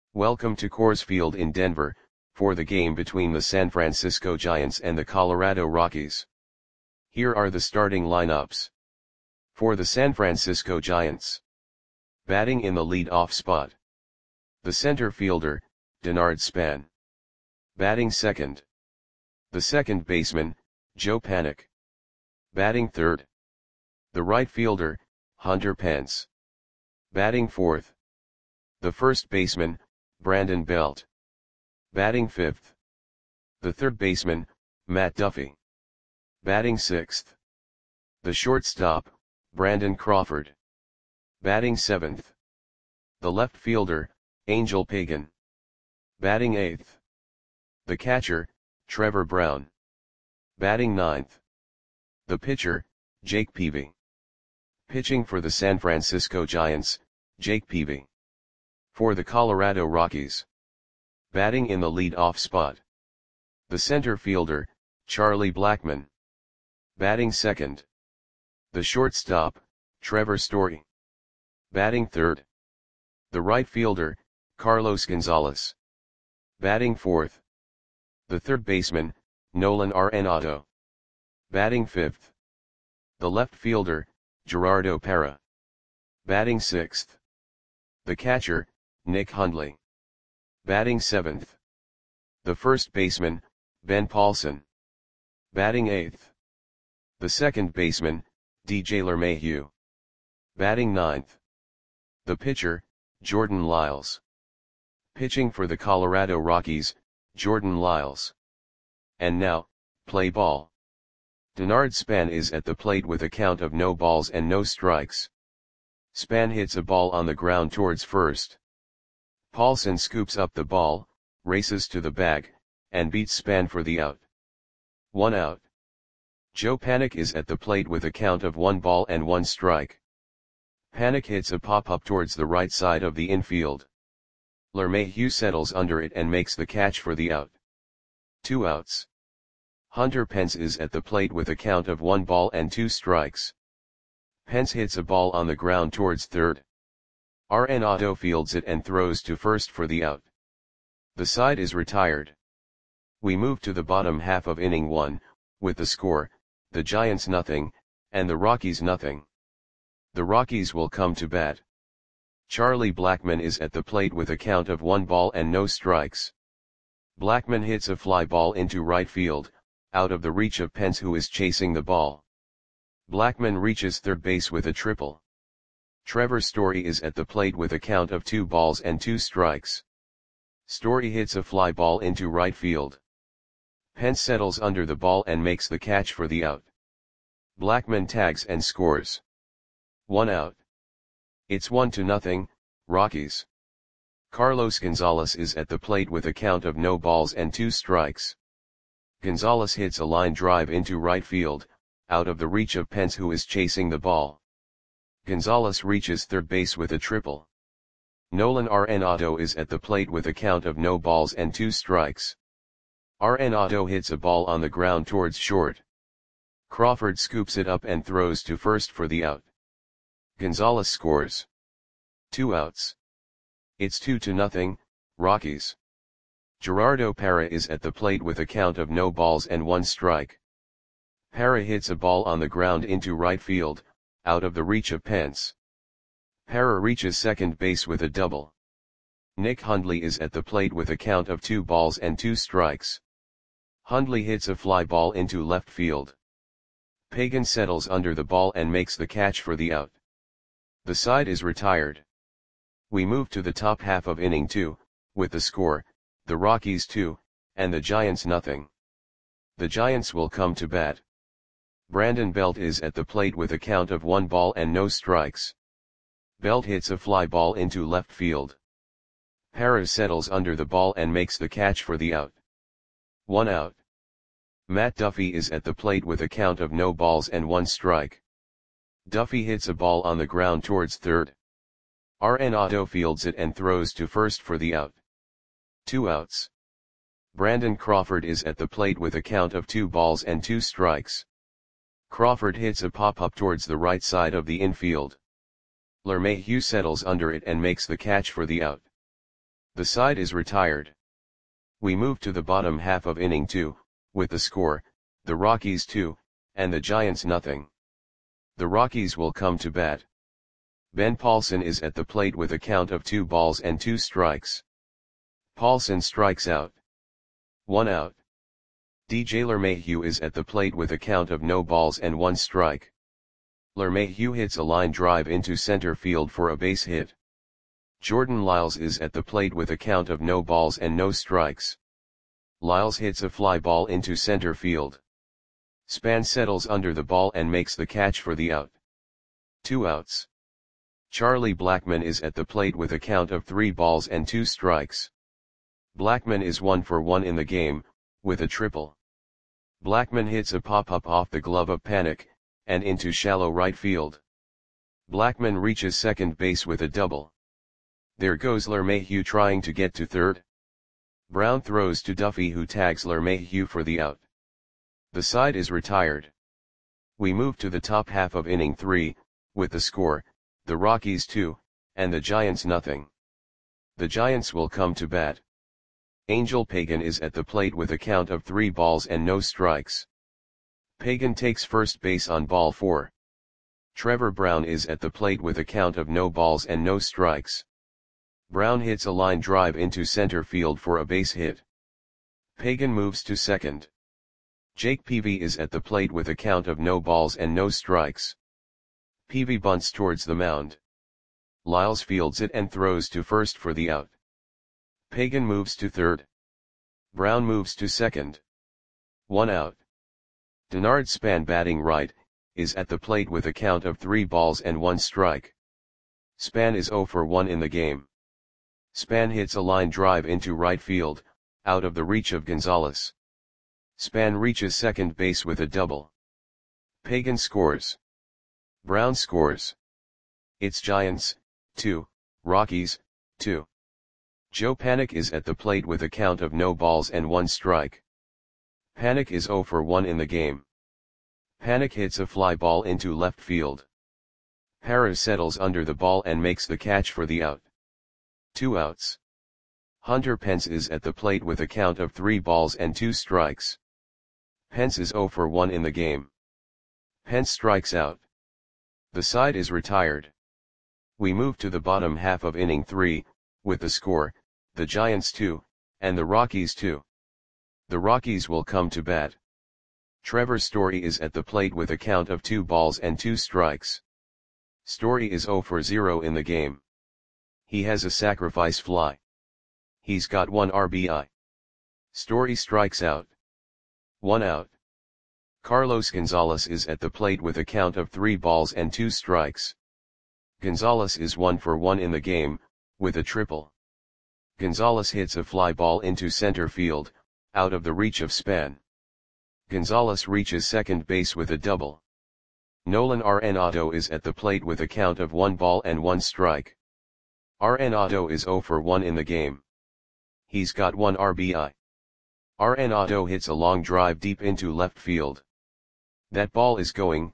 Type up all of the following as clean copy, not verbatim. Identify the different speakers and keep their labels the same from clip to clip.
Speaker 1: Welcome to Coors Field in Denver, for the game between the San Francisco Giants and the Colorado Rockies. Here are the starting lineups. For the San Francisco Giants. Batting in the lead-off spot. The center fielder, Denard Span. Batting second. The second baseman, Joe Panik. Batting third. The right fielder, Hunter Pence. Batting fourth. The first baseman, Brandon Belt. Batting fifth. The third baseman, Matt Duffy. Batting sixth. The shortstop, Brandon Crawford. Batting seventh. The left fielder, Angel Pagan. Batting eighth. The catcher, Trevor Brown. Batting ninth. The pitcher, Jake Peavy. Pitching for the San Francisco Giants, Jake Peavy. For the Colorado Rockies. Batting in the lead-off spot. The center fielder, Charlie Blackmon. Batting second. The shortstop, Trevor Story. Batting third. The right fielder, Carlos Gonzalez. Batting fourth. The third baseman, Nolan Arenado. Batting fifth. The left fielder, Gerardo Parra. Batting sixth. The catcher, Nick Hundley. Batting seventh. The first baseman, Ben Paulson. Batting eighth. The second baseman, DJ LeMahieu. Batting ninth. The pitcher, Jordan Lyles. Pitching for the Colorado Rockies, Jordan Lyles. And now, play ball. Denard Span is at the plate with a count of no balls and no strikes. Span hits a ball on the ground towards first. Paulson scoops up the ball, races to the bag, and beats Span for the out. 1 out. Joe Panik is at the plate with a count of 1 ball and 1 strike. Panik hits a pop-up towards the right side of the infield. LeMahieu settles under it and makes the catch for the out. 2 outs. Hunter Pence is at the plate with a count of 1 ball and 2 strikes. Pence hits a ball on the ground towards third. Arenado fields it and throws to first for the out. The side is retired. We move to the bottom half of inning 1, with the score, the Giants nothing, and the Rockies nothing. The Rockies will come to bat. Charlie Blackmon is at the plate with a count of 1 ball and no strikes. Blackmon hits a fly ball into right field, out of the reach of Pence who is chasing the ball. Blackmon reaches third base with a triple. Trevor Story is at the plate with a count of 2 balls and 2 strikes. Story hits a fly ball into right field. Pence settles under the ball and makes the catch for the out. Blackmon tags and scores. 1 out. It's 1-0, Rockies. Carlos Gonzalez is at the plate with a count of no balls and 2 strikes. Gonzalez hits a line drive into right field, out of the reach of Pence who is chasing the ball. Gonzalez reaches third base with a triple. Nolan Arenado is at the plate with a count of no balls and 2 strikes. Arenado hits a ball on the ground towards short. Crawford scoops it up and throws to first for the out. Gonzalez scores. 2 outs. It's 2-0, Rockies. Gerardo Parra is at the plate with a count of no balls and 1 strike. Parra hits a ball on the ground into right field, out of the reach of Pence. Parra reaches second base with a double. Nick Hundley is at the plate with a count of 2 balls and 2 strikes. Hundley hits a fly ball into left field. Pagan settles under the ball and makes the catch for the out. The side is retired. We move to the top half of inning 2, with the score, the Rockies 2, and the Giants nothing. The Giants will come to bat. Brandon Belt is at the plate with a count of 1 ball and no strikes. Belt hits a fly ball into left field. Parra settles under the ball and makes the catch for the out. 1 out. Matt Duffy is at the plate with a count of no balls and 1 strike. Duffy hits a ball on the ground towards third. Arenado fields it and throws to first for the out. 2 outs. Brandon Crawford is at the plate with a count of 2 balls and 2 strikes. Crawford hits a pop-up towards the right side of the infield. LeMahieu settles under it and makes the catch for the out. The side is retired. We move to the bottom half of inning 2, with the score, the Rockies 2, and the Giants nothing. The Rockies will come to bat. Ben Paulson is at the plate with a count of 2 balls and 2 strikes. Paulson strikes out. 1 out. DJ LeMahieu is at the plate with a count of no balls and 1 strike. LeMahieu hits a line drive into center field for a base hit. Jordan Lyles is at the plate with a count of no balls and no strikes. Lyles hits a fly ball into center field. Span settles under the ball and makes the catch for the out. 2 outs. Charlie Blackmon is at the plate with a count of 3 balls and 2 strikes. Blackmon is 1 for 1 in the game, with a triple. Blackmon hits a pop-up off the glove of Panik, and into shallow right field. Blackmon reaches second base with a double. There goes LeMahieu trying to get to third. Brown throws to Duffy, who tags LeMahieu for the out. The side is retired. We move to the top half of inning 3, with the score, the Rockies 2, and the Giants nothing. The Giants will come to bat. Angel Pagan is at the plate with a count of 3 balls and no strikes. Pagan takes first base on ball 4. Trevor Brown is at the plate with a count of no balls and no strikes. Brown hits a line drive into center field for a base hit. Pagan moves to second. Jake Peavy is at the plate with a count of no balls and no strikes. Peavy bunts towards the mound. Lyles fields it and throws to first for the out. Pagan moves to third. Brown moves to second. 1 out. Denard Span, batting right, is at the plate with a count of 3 balls and 1 strike. Span is 0 for 1 in the game. Span hits a line drive into right field, out of the reach of Gonzalez. Span reaches second base with a double. Pagan scores. Brown scores. It's Giants, 2, Rockies, 2. Joe Panik is at the plate with a count of no balls and 1 strike. Panik is 0 for 1 in the game. Panik hits a fly ball into left field. Parra settles under the ball and makes the catch for the out. 2 outs. Hunter Pence is at the plate with a count of 3 balls and 2 strikes. Pence is 0 for 1 in the game. Pence strikes out. The side is retired. We move to the bottom half of inning 3, with the score, the Giants 2, and the Rockies 2. The Rockies will come to bat. Trevor Story is at the plate with a count of 2 balls and 2 strikes. Story is 0 for 0 in the game. He has a sacrifice fly. He's got 1 RBI. Story strikes out. 1 out. Carlos Gonzalez is at the plate with a count of 3 balls and 2 strikes. Gonzalez is 1 for 1 in the game, with a triple. Gonzalez hits a fly ball into center field, out of the reach of Span. Gonzalez reaches second base with a double. Nolan Arenado is at the plate with a count of 1 ball and 1 strike. Arenado is 0 for 1 in the game. He's got 1 RBI. Arenado hits a long drive deep into left field. That ball is gone.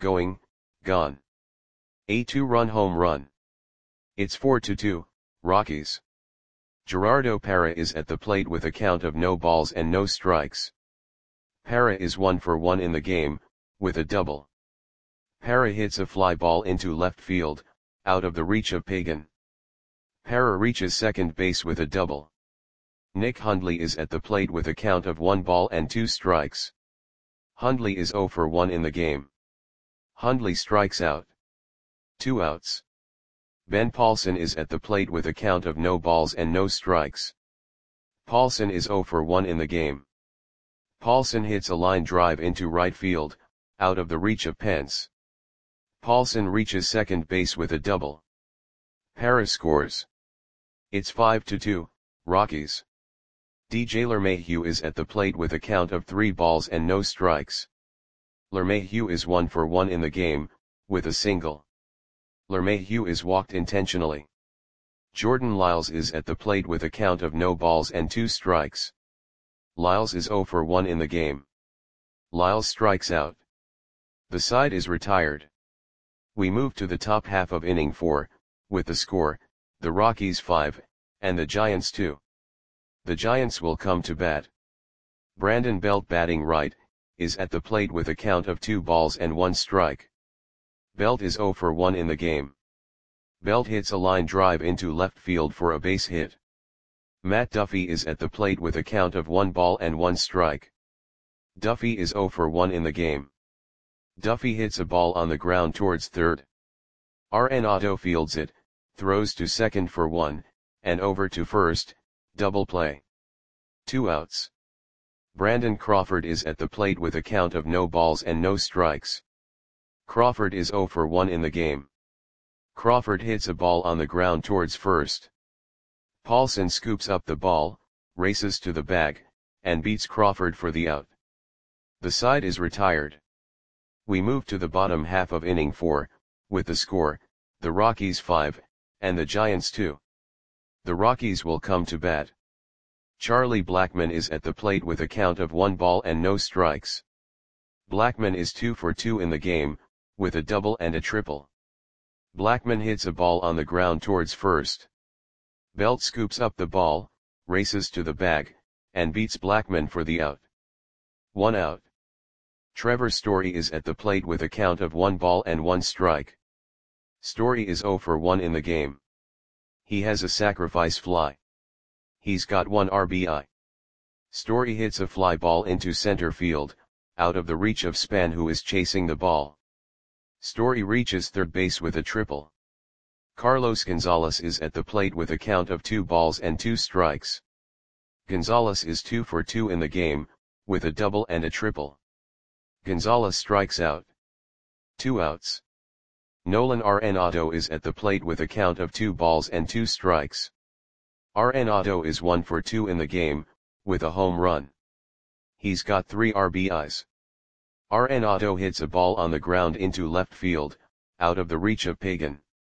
Speaker 1: A 2-run home run. It's 4-2, Rockies. Gerardo Parra is at the plate with a count of no balls and no strikes. Parra is 1 for 1 in the game, with a double. Parra hits a fly ball into left field, out of the reach of Pagan. Parra reaches second base with a double. Nick Hundley is at the plate with a count of 1 ball and 2 strikes. Hundley is 0 for 1 in the game. Hundley strikes out. 2 outs. Ben Paulson is at the plate with a count of no balls and no strikes. Paulson is 0 for 1 in the game. Paulson hits a line drive into right field, out of the reach of Pence. Paulson reaches second base with a double. Parra scores. It's 5-2, Rockies. DJ LeMahieu is at the plate with a count of 3 balls and no strikes. LeMahieu is 1 for 1 in the game, with a single. LeMahieu is walked intentionally. Jordan Lyles is at the plate with a count of no balls and 2 strikes. Lyles is 0 for 1 in the game. Lyles strikes out. The side is retired. We move to the top half of inning 4, with the score, the Rockies 5, and the Giants too. The Giants will come to bat. Brandon Belt batting right, is at the plate with a count of 2 balls and 1 strike. Belt is 0 for 1 in the game. Belt hits a line drive into left field for a base hit. Matt Duffy is at the plate with a count of 1 ball and 1 strike. Duffy is 0 for 1 in the game. Duffy hits a ball on the ground towards third. Arenado fields it, throws to second for 1, and over to first, double play. 2 outs. Brandon Crawford is at the plate with a count of no balls and no strikes. Crawford is 0 for 1 in the game. Crawford hits a ball on the ground towards first. Paulson scoops up the ball, races to the bag, and beats Crawford for the out. The side is retired. We move to the bottom half of inning 4, with the score, the Rockies 5, and the Giants 2. The Rockies will come to bat. Charlie Blackmon is at the plate with a count of 1 ball and no strikes. Blackmon is 2 for 2 in the game, with a double and a triple. Blackmon hits a ball on the ground towards first. Belt scoops up the ball, races to the bag, and beats Blackmon for the out. 1 out. Trevor Story is at the plate with a count of 1 ball and 1 strike. Story is 0 for 1 in the game. He has a sacrifice fly. He's got 1 RBI. Story hits a fly ball into center field, out of the reach of Span, who is chasing the ball. Story reaches third base with a triple. Carlos Gonzalez is at the plate with a count of 2 balls and 2 strikes. Gonzalez is 2 for 2 in the game, with a double and a triple. Gonzalez strikes out. 2 outs. Nolan Arenado is at the plate with a count of 2 balls and 2 strikes. Arenado is 1 for 2 in the game, with a home run. He's got 3 RBIs. Arenado hits a ball on the ground into left field, out of the reach of Pagan.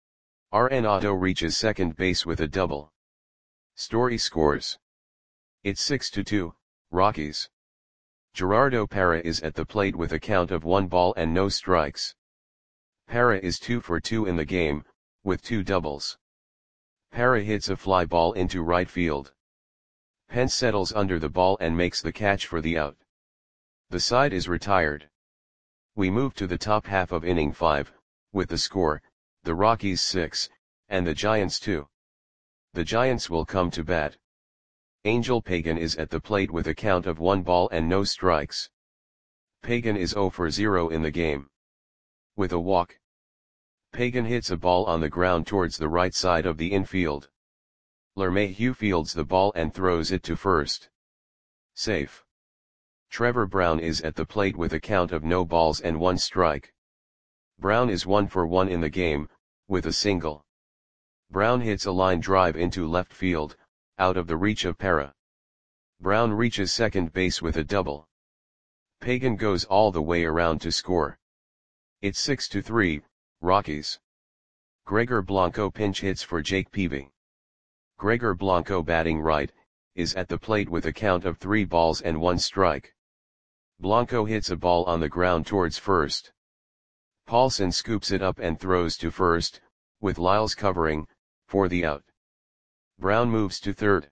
Speaker 1: Arenado reaches second base with a double. Story scores. It's 6-2, Rockies. Gerardo Parra is at the plate with a count of 1 ball and no strikes. Parra is 2 for 2 in the game, with 2 doubles. Parra hits a fly ball into right field. Pence settles under the ball and makes the catch for the out. The side is retired. We move to the top half of inning 5, with the score, the Rockies 6, and the Giants 2. The Giants will come to bat. Angel Pagan is at the plate with a count of 1 ball and no strikes. Pagan is 0 for 0 in the game. With a walk. Pagan hits a ball on the ground towards the right side of the infield. LeMahieu fields the ball and throws it to first. Safe. Trevor Brown is at the plate with a count of no balls and 1 strike. Brown is 1 for 1 in the game, with a single. Brown hits a line drive into left field, out of the reach of Parra. Brown reaches second base with a double. Pagan goes all the way around to score. It's 6-3, Rockies. Gregor Blanco pinch hits for Jake Peavy. Gregor Blanco batting right, is at the plate with a count of 3 balls and 1 strike. Blanco hits a ball on the ground towards first. Paulson scoops it up and throws to first, with Lyles covering, for the out. Brown moves to third.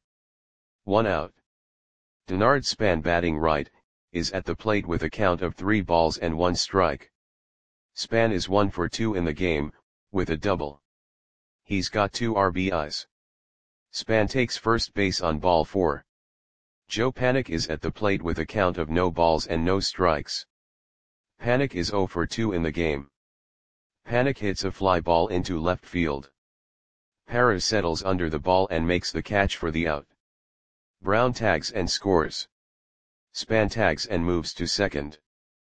Speaker 1: 1 out. Denard Span batting right, is at the plate with a count of 3 balls and 1 strike. Span is 1 for 2 in the game, with a double. He's got 2 RBIs. Span takes first base on ball 4. Joe Panik is at the plate with a count of no balls and no strikes. Panik is 0 for 2 in the game. Panik hits a fly ball into left field. Parra settles under the ball and makes the catch for the out. Brown tags and scores. Span tags and moves to second.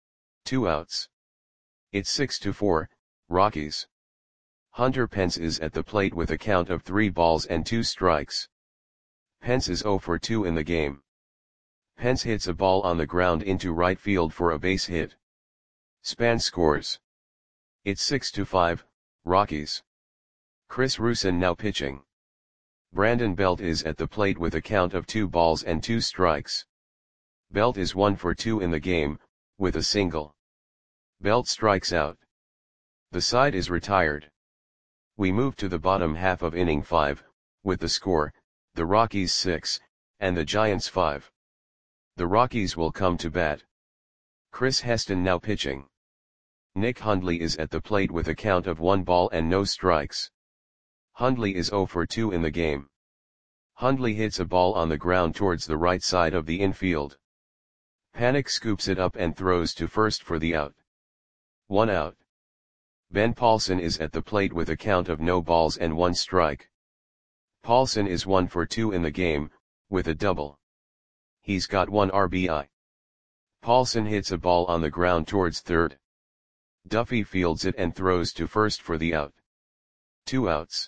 Speaker 1: 2 outs. It's 6-4, Rockies. Hunter Pence is at the plate with a count of 3 balls and 2 strikes. Pence is 0 for 2 in the game. Pence hits a ball on the ground into right field for a base hit. Span scores. It's 6-5, Rockies. Chris Rusin now pitching. Brandon Belt is at the plate with a count of 2 balls and 2 strikes. Belt is 1 for 2 in the game, with a single. Belt strikes out. The side is retired. We move to the bottom half of inning 5, with the score, the Rockies 6, and the Giants 5. The Rockies will come to bat. Chris Heston now pitching. Nick Hundley is at the plate with a count of 1 ball and no strikes. Hundley is 0 for 2 in the game. Hundley hits a ball on the ground towards the right side of the infield. Panik scoops it up and throws to first for the out. 1 out. Ben Paulson is at the plate with a count of no balls and 1 strike. Paulson is 1 for 2 in the game, with a double. He's got 1 RBI. Paulson hits a ball on the ground towards third. Duffy fields it and throws to first for the out. 2 outs.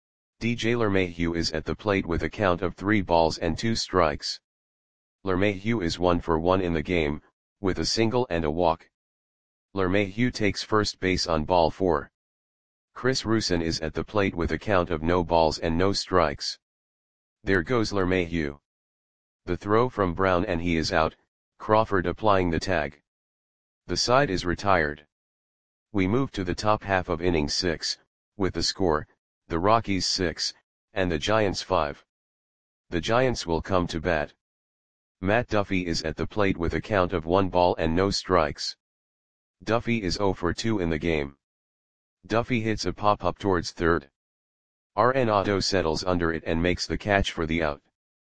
Speaker 1: DJ LeMahieu is at the plate with a count of 3 balls and 2 strikes. LeMahieu is 1 for 1 in the game, with a single and a walk. LeMahieu takes first base on ball 4. Chris Rusin is at the plate with a count of no balls and no strikes. There goes LeMahieu. The throw from Brown and he is out, Crawford applying the tag. The side is retired. We move to the top half of inning 6, with the score, the Rockies 6, and the Giants 5. The Giants will come to bat. Matt Duffy is at the plate with a count of 1 ball and no strikes. Duffy is 0 for 2 in the game. Duffy hits a pop-up towards third. Arenado settles under it and makes the catch for the out.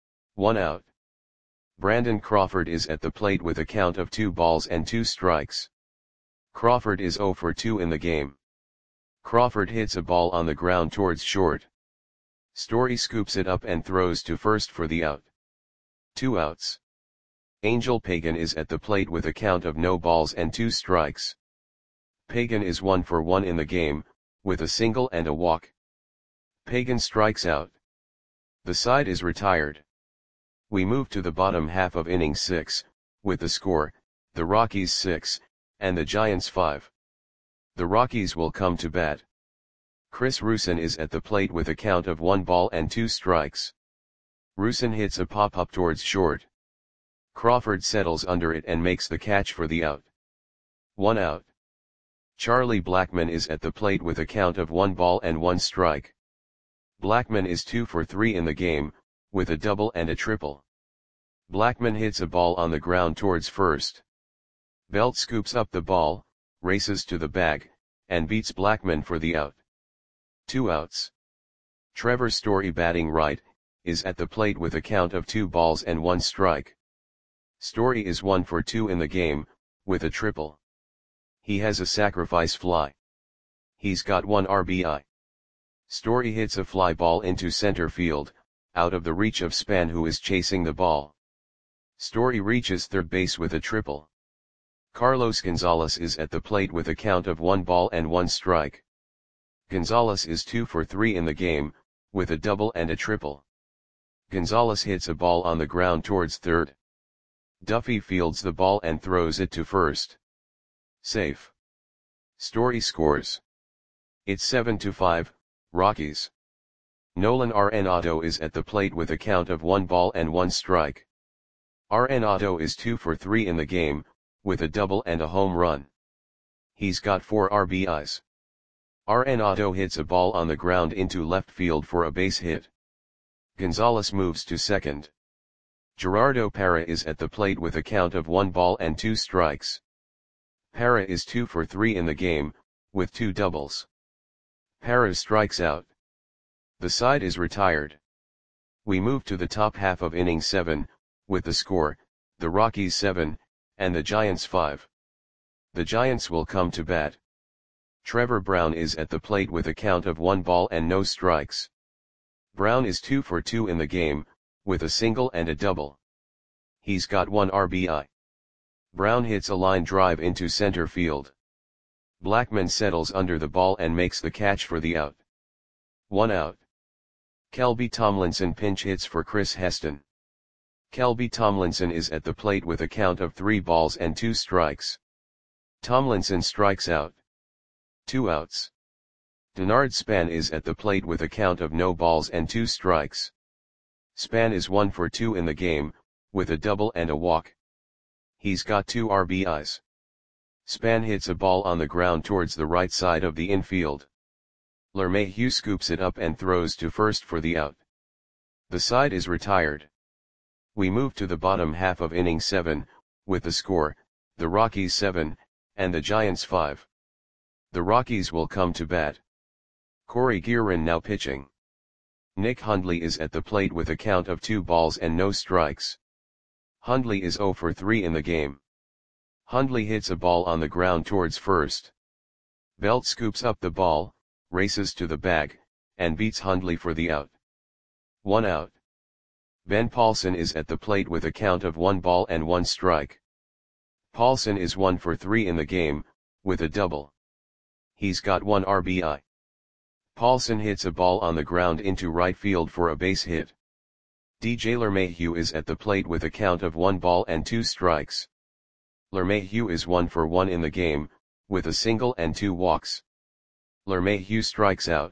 Speaker 1: 1 out. Brandon Crawford is at the plate with a count of 2 balls and 2 strikes. Crawford is 0 for 2 in the game. Crawford hits a ball on the ground towards short. Story scoops it up and throws to first for the out. 2 outs. Angel Pagan is at the plate with a count of no balls and 2 strikes. Pagan is 1 for 1 in the game, with a single and a walk. Pagan strikes out. The side is retired. We move to the bottom half of inning 6, with the score, the Rockies 6, and the Giants 5. The Rockies will come to bat. Chris Rusin is at the plate with a count of 1 ball and 2 strikes. Rusin hits a pop-up towards short. Crawford settles under it and makes the catch for the out. 1 out. Charlie Blackmon is at the plate with a count of 1 ball and 1 strike. Blackmon is 2 for 3 in the game, with a double and a triple. Blackmon hits a ball on the ground towards first. Belt scoops up the ball, races to the bag, and beats Blackmon for the out. 2 outs. Trevor Story batting right, is at the plate with a count of 2 balls and 1 strike. Story is 1 for 2 in the game, with a triple. He has a sacrifice fly. He's got 1 RBI. Story hits a fly ball into center field, out of the reach of Span who is chasing the ball. Story reaches third base with a triple. Carlos Gonzalez is at the plate with a count of 1 ball and 1 strike. Gonzalez is 2 for 3 in the game, with a double and a triple. Gonzalez hits a ball on the ground towards third. Duffy fields the ball and throws it to first. Safe. Story scores. It's 7-5, Rockies. Nolan Arenado is at the plate with a count of 1 ball and 1 strike. Arenado is 2 for 3 in the game, with a double and a home run. He's got 4 RBIs. Arenado hits a ball on the ground into left field for a base hit. Gonzalez moves to second. Gerardo Parra is at the plate with a count of 1 ball and 2 strikes. Parra is 2 for 3 in the game, with 2 doubles. Parra strikes out. The side is retired. We move to the top half of inning 7, with the score, the Rockies 7, and the Giants 5. The Giants will come to bat. Trevor Brown is at the plate with a count of 1 ball and no strikes. Brown is 2 for 2 in the game, with a single and a double. He's got 1 RBI. Brown hits a line drive into center field. Blackmon settles under the ball and makes the catch for the out. 1 out. Kelby Tomlinson pinch hits for Chris Heston. Kelby Tomlinson is at the plate with a count of 3 balls and 2 strikes. Tomlinson strikes out. 2 outs. Denard Span is at the plate with a count of no balls and 2 strikes. Span is 1 for 2 in the game, with a double and a walk. He's got 2 RBIs. Span hits a ball on the ground towards the right side of the infield. LeMahieu scoops it up and throws to first for the out. The side is retired. We move to the bottom half of inning 7, with the score, the Rockies 7, and the Giants 5. The Rockies will come to bat. Corey Guerin now pitching. Nick Hundley is at the plate with a count of 2 balls and no strikes. Hundley is 0 for 3 in the game. Hundley hits a ball on the ground towards first. Belt scoops up the ball, races to the bag, and beats Hundley for the out. 1 out. Ben Paulson is at the plate with a count of 1 ball and 1 strike. Paulson is 1 for 3 in the game, with a double. He's got 1 RBI. Paulson hits a ball on the ground into right field for a base hit. DJ LeMahieu is at the plate with a count of 1 ball and 2 strikes. LeMahieu is 1 for 1 in the game, with a single and 2 walks. LeMahieu strikes out.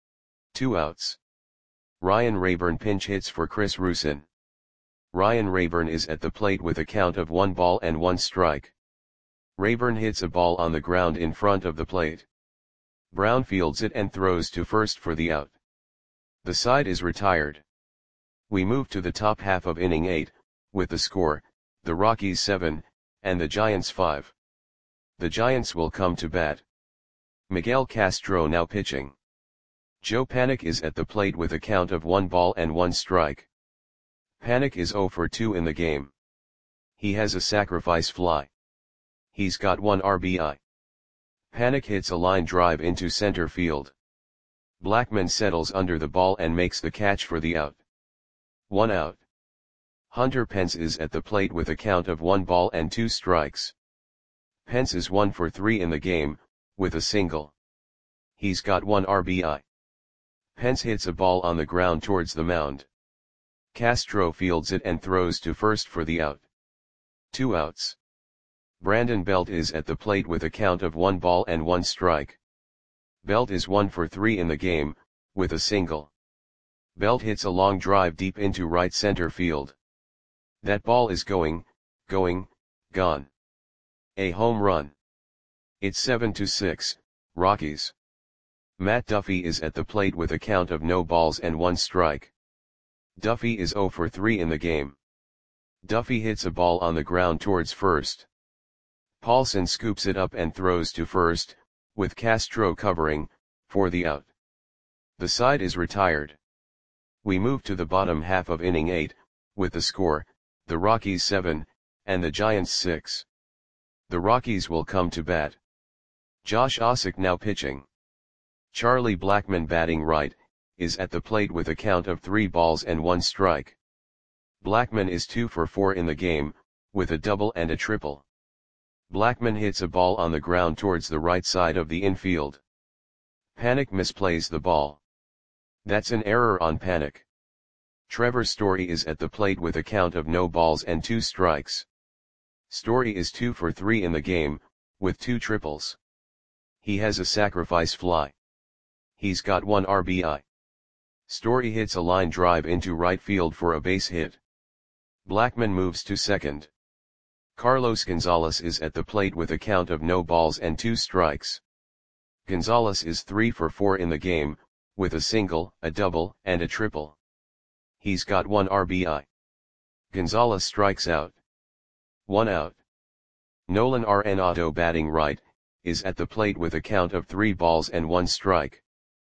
Speaker 1: 2 outs. Ryan Rayburn pinch hits for Chris Rusin. Ryan Rayburn is at the plate with a count of 1 ball and 1 strike. Rayburn hits a ball on the ground in front of the plate. Brown fields it and throws to first for the out. The side is retired. We move to the top half of inning 8, with the score, the Rockies 7, and the Giants 5. The Giants will come to bat. Miguel Castro now pitching. Joe Panik is at the plate with a count of 1 ball and 1 strike. Panik is 0 for 2 in the game. He has a sacrifice fly. He's got 1 RBI. Panik hits a line drive into center field. Blackman settles under the ball and makes the catch for the out. 1 out. Hunter Pence is at the plate with a count of 1 ball and 2 strikes. Pence is 1 for 3 in the game, with a single. He's got 1 RBI. Pence hits a ball on the ground towards the mound. Castro fields it and throws to first for the out. 2 outs. Brandon Belt is at the plate with a count of 1 ball and 1 strike. Belt is 1 for 3 in the game, with a single. Belt hits a long drive deep into right center field. That ball is going, gone. A home run. It's 7-6, Rockies. Matt Duffy is at the plate with a count of no balls and 1 strike. Duffy is 0 for 3 in the game. Duffy hits a ball on the ground towards first. Paulson scoops it up and throws to first, with Castro covering, for the out. The side is retired. We move to the bottom half of inning 8, with the score, the Rockies 7, and the Giants 6. The Rockies will come to bat. Josh Ossock now pitching. Charlie Blackmon batting right, is at the plate with a count of 3 balls and 1 strike. Blackmon is 2 for 4 in the game, with a double and a triple. Blackmon hits a ball on the ground towards the right side of the infield. Panik misplays the ball. That's an error on Panik. Trevor Story is at the plate with a count of no balls and 2 strikes. Story is 2 for 3 in the game, with 2 triples. He has a sacrifice fly. He's got 1 RBI. Story hits a line drive into right field for a base hit. Blackmon moves to second. Carlos Gonzalez is at the plate with a count of no balls and 2 strikes. Gonzalez is 3 for 4 in the game, with a single, a double, and a triple. He's got 1 RBI. Gonzalez strikes out. 1 out. Nolan Arenado batting right, is at the plate with a count of 3 balls and 1 strike.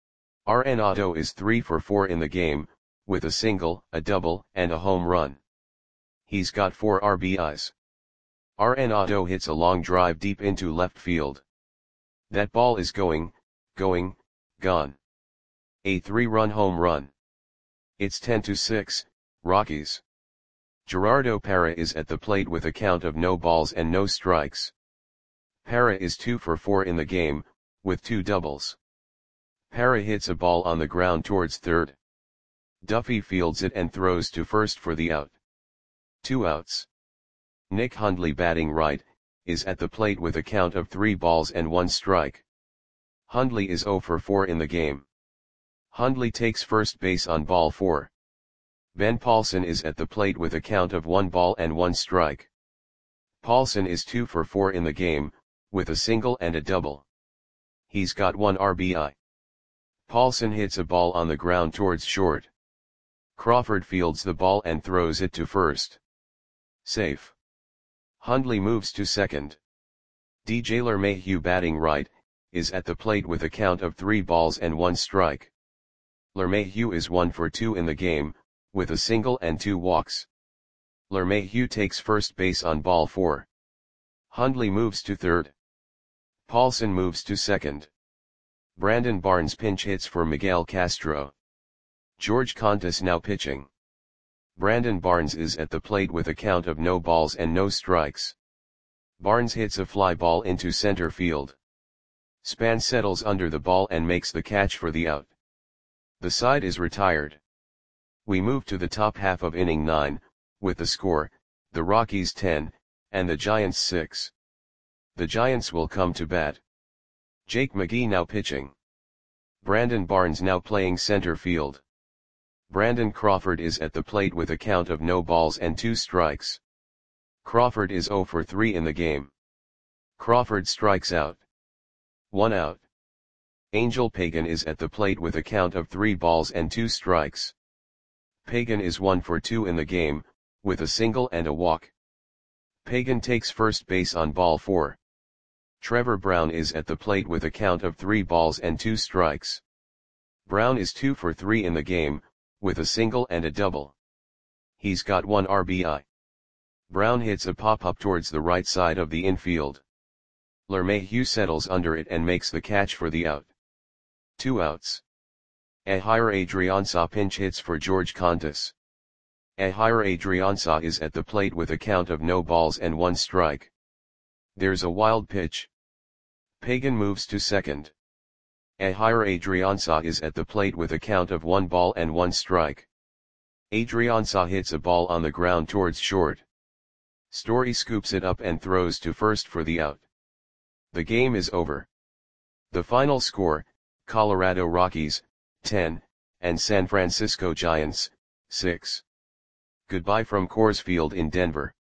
Speaker 1: Arenado is 3 for 4 in the game, with a single, a double, and a home run. He's got 4 RBIs. Arenado hits a long drive deep into left field. That ball is going, gone. A 3-run home run. It's 10-6, Rockies. Gerardo Parra is at the plate with a count of no balls and no strikes. Parra is 2 for 4 in the game, with 2 doubles. Parra hits a ball on the ground towards third. Duffy fields it and throws to first for the out. 2 outs. Nick Hundley batting right, is at the plate with a count of 3 balls and 1 strike. Hundley is 0 for 4 in the game. Hundley takes first base on ball 4. Ben Paulson is at the plate with a count of 1 ball and 1 strike. Paulson is 2 for 4 in the game, with a single and a double. He's got 1 RBI. Paulson hits a ball on the ground towards short. Crawford fields the ball and throws it to first. Safe. Hundley moves to second. DJ LeMahieu batting right, is at the plate with a count of 3 balls and 1 strike. LeMahieu is 1 for 2 in the game, with a single and 2 walks. LeMahieu takes first base on ball 4. Hundley moves to third. Paulson moves to second. Brandon Barnes pinch hits for Miguel Castro. George Contis now pitching. Brandon Barnes is at the plate with a count of no balls and no strikes. Barnes hits a fly ball into center field. Span settles under the ball and makes the catch for the out. The side is retired. We move to the top half of inning 9, with the score, the Rockies 10, and the Giants 6. The Giants will come to bat. Jake McGee now pitching. Brandon Barnes now playing center field. Brandon Crawford is at the plate with a count of no balls and 2 strikes. Crawford is 0 for 3 in the game. Crawford strikes out. 1 out. Angel Pagan is at the plate with a count of 3 balls and 2 strikes. Pagan is 1 for 2 in the game, with a single and a walk. Pagan takes first base on ball 4. Trevor Brown is at the plate with a count of 3 balls and 2 strikes. Brown is 2 for 3 in the game, with a single and a double. He's got 1 RBI. Brown hits a pop-up towards the right side of the infield. LeMahieu settles under it and makes the catch for the out. 2 outs. Ehire Adrianza pinch hits for George Contis. Ehire Adrianza is at the plate with a count of no balls and 1 strike. There's a wild pitch. Pagan moves to second. Ehire Adrianza is at the plate with a count of 1 ball and 1 strike. Adrianza hits a ball on the ground towards short. Story scoops it up and throws to first for the out. The game is over. The final score, Colorado Rockies, 10, and San Francisco Giants, 6. Goodbye from Coors Field in Denver.